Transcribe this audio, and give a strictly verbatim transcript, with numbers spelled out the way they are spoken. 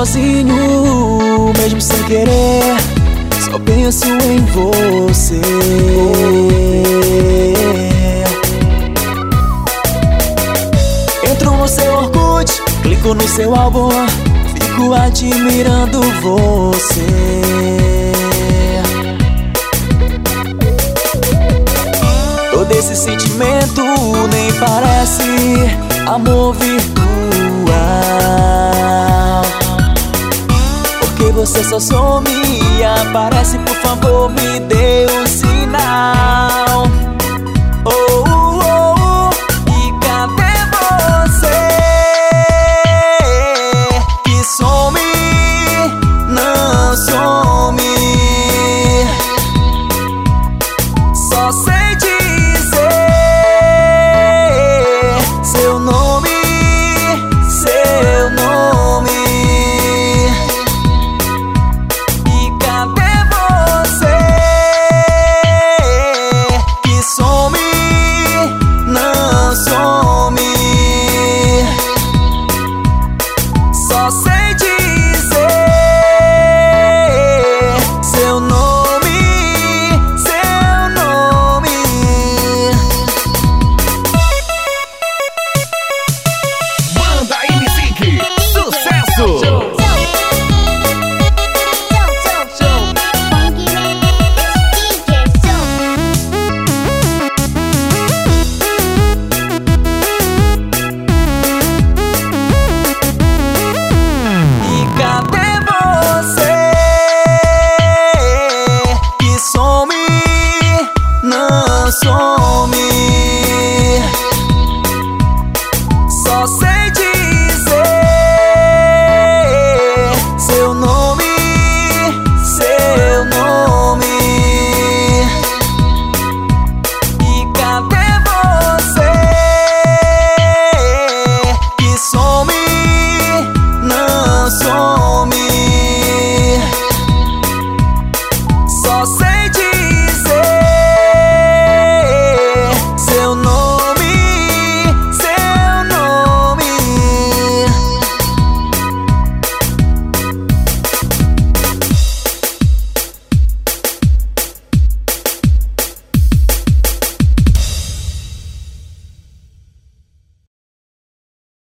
sozinho, mesmo sem querer, só penso em você. Entro no seu Orkut, clico no seu álbum, fico admirando você. Todo esse sentimento nem parece amor virtual, porque você só some e aparece. Por favor, me dê um sinal.